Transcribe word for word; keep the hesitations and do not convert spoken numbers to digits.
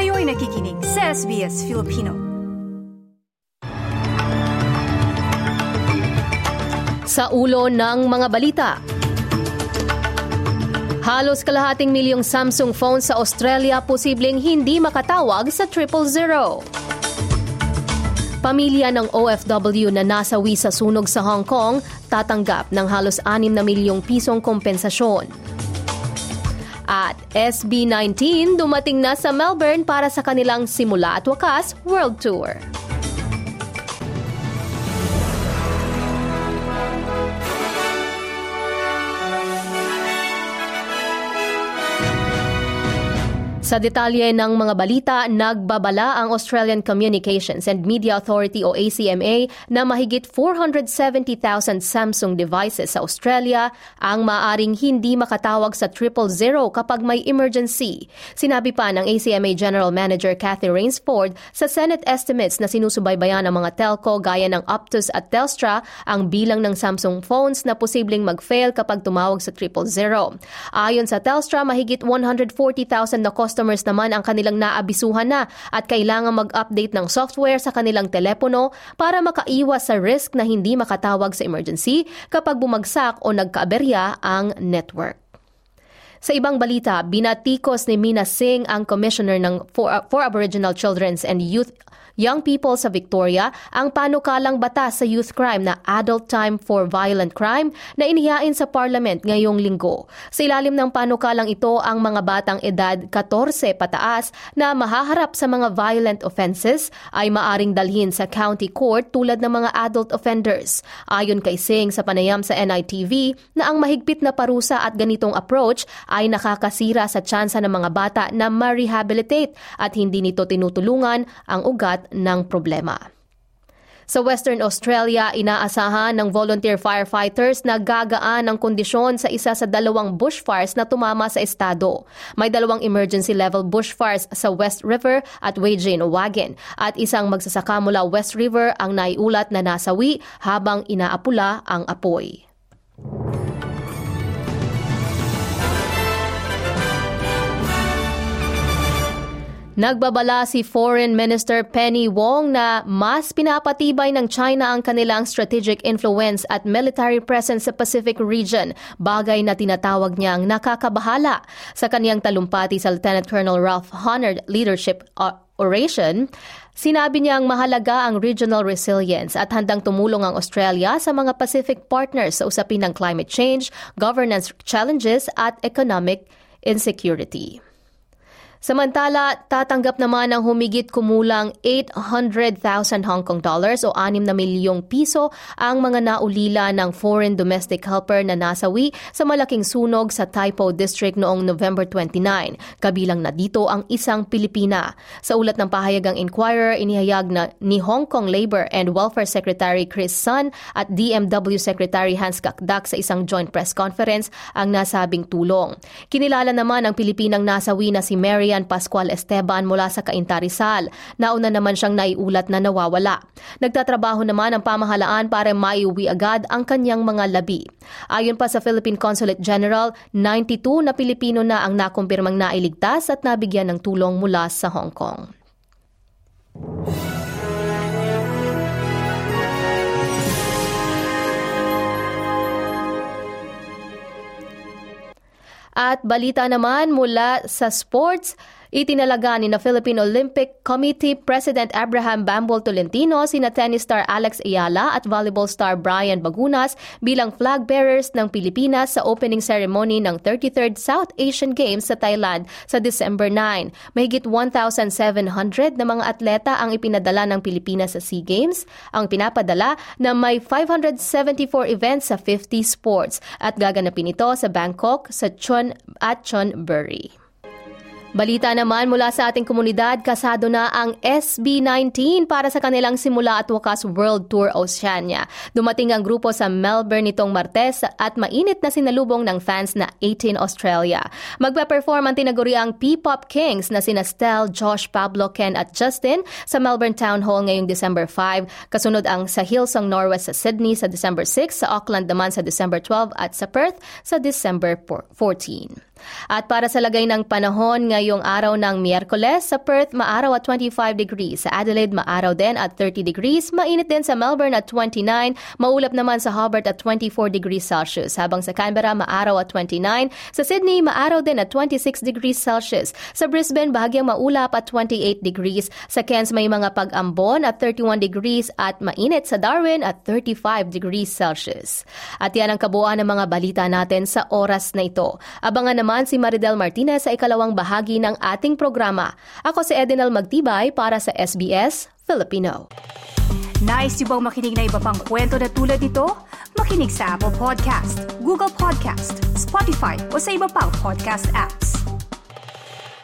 Kayo'y nakikinig sa S B S Filipino. Sa ulo ng mga balita, halos kalahating milyong Samsung phone sa Australia posibleng hindi makatawag sa triple zero. Pamilya ng O F W na nasawi sa sunog sa Hong Kong tatanggap ng halos anim na milyong pisong kompensasyon. At S B nineteen dumating na sa Melbourne para sa kanilang Simula at Wakas World Tour. Sa detalye ng mga balita, nagbabala ang Australian Communications and Media Authority o A C M A na mahigit four hundred seventy thousand Samsung devices sa Australia ang maaaring hindi makatawag sa triple zero kapag may emergency. Sinabi pa ng A C M A General Manager Cathy Rainsford sa Senate estimates na sinusubaybayan ng mga telco gaya ng Optus at Telstra ang bilang ng Samsung phones na posibleng mag-fail kapag tumawag sa triple zero. Ayon sa Telstra, mahigit one hundred forty thousand na customers naman ang kanilang naabisuhan na at kailangan mag-update ng software sa kanilang telepono para makaiwas sa risk na hindi makatawag sa emergency kapag bumagsak o nagkaaberya ang network. Sa ibang balita, binatikos ni Mina Singh ang Commissioner ng for, for Aboriginal Children's and Youth Young People sa Victoria ang panukalang batas sa youth crime na Adult Time for Violent Crime na inihain sa Parliament ngayong linggo. Sa ilalim ng panukalang ito, ang mga batang edad fourteen pataas na mahaharap sa mga violent offenses ay maaring dalhin sa county court tulad ng mga adult offenders. Ayon kay Singh sa panayam sa N I T V na ang mahigpit na parusa at ganitong approach ay nakakasira sa tsansa ng mga bata na ma-rehabilitate at hindi nito tinutulungan ang ugat ng problema. Sa Western Australia, inaasahan ng volunteer firefighters na gagaan ang kondisyon sa isa sa dalawang bushfires na tumama sa estado. May dalawang emergency level bushfires sa West River at Wagen at isang magsasaka mula West River ang naiulat na nasawi habang inaapula ang apoy. Nagbabala si Foreign Minister Penny Wong na mas pinapatibay ng China ang kanilang strategic influence at military presence sa Pacific region, bagay na tinatawag niyang nakakabahala. Sa kaniyang talumpati sa Lieutenant Colonel Ralph Honnold Leadership Oration, sinabi niyang mahalaga ang regional resilience at handang tumulong ang Australia sa mga Pacific partners sa usapin ng climate change, governance challenges at economic insecurity. Samantala, tatanggap naman ng humigit kumulang eight hundred thousand Hong Kong dollars o anim na milyong piso ang mga naulila ng foreign domestic helper na nasawi sa malaking sunog sa Tai Po District noong November twenty-ninth. Kabilang na dito ang isang Pilipina. Sa ulat ng pahayagang Inquirer, inihayag na ni Hong Kong Labor and Welfare Secretary Chris Sun at D M W Secretary Hans Kakdak sa isang joint press conference ang nasabing tulong. Kinilala naman ang Pilipinang nasawi na si Mary Pascual Esteban mula sa Cainta, Rizal. Nauna naman siyang naiulat na nawawala. Nagtatrabaho naman ang pamahalaan para maiuwi agad ang kanyang mga labi. Ayon pa sa Philippine Consulate General, ninety-two na Pilipino na ang nakumpirmang nailigtas at nabigyan ng tulong mula sa Hong Kong. At balita naman mula sa sports, itinalaga ni na Philippine Olympic Committee President Abraham Bambol Tolentino sina tennis star Alex Ayala at volleyball star Brian Bagunas bilang flag bearers ng Pilipinas sa opening ceremony ng thirty-third South Asian Games sa Thailand sa December ninth. Mahigit one thousand seven hundred na mga atleta ang ipinadala ng Pilipinas sa SEA Games. Ang pinapadala na may five hundred seventy-four events sa fifty sports at gaganapin ito sa Bangkok sa Chon at Chonburi. Balita naman mula sa ating komunidad, kasado na ang S B nineteen para sa kanilang Simula at Wakas World Tour Oceania. Dumating ang grupo sa Melbourne nitong Martes at mainit na sinalubong ng fans na eighteen Australia. Magpe-perform ang tinaguriang P-Pop Kings na sina Stel, Josh, Pablo, Ken at Justin sa Melbourne Town Hall ngayong December five. Kasunod ang sa Hillsong Norwest sa Sydney sa December six, sa Auckland naman sa December twelve at sa Perth sa December fourteen. At para sa lagay ng panahon ngayong araw ng Miyerkules, sa Perth maaraw at twenty-five degrees, sa Adelaide maaraw din at thirty degrees, mainit din sa Melbourne at twenty-nine, maulap naman sa Hobart at twenty-four degrees Celsius, habang sa Canberra maaraw at twenty-nine, sa Sydney maaraw din at twenty-six degrees Celsius, sa Brisbane bahagyang maulap at twenty-eight degrees, sa Cairns may mga pag-ambon at thirty-one degrees at mainit sa Darwin at thirty-five degrees Celsius. At yan ang kabuuan ng mga balita natin sa oras na ito. Abangan naman si Maridel Martinez sa ikalawang bahagi ng ating programa. Ako si Edinel Magtibay para sa S B S Filipino. Nice yung bang makinig na iba pang kwento na tulad ito? Makinig sa Apple Podcast, Google Podcast, Spotify o sa iba pang podcast apps.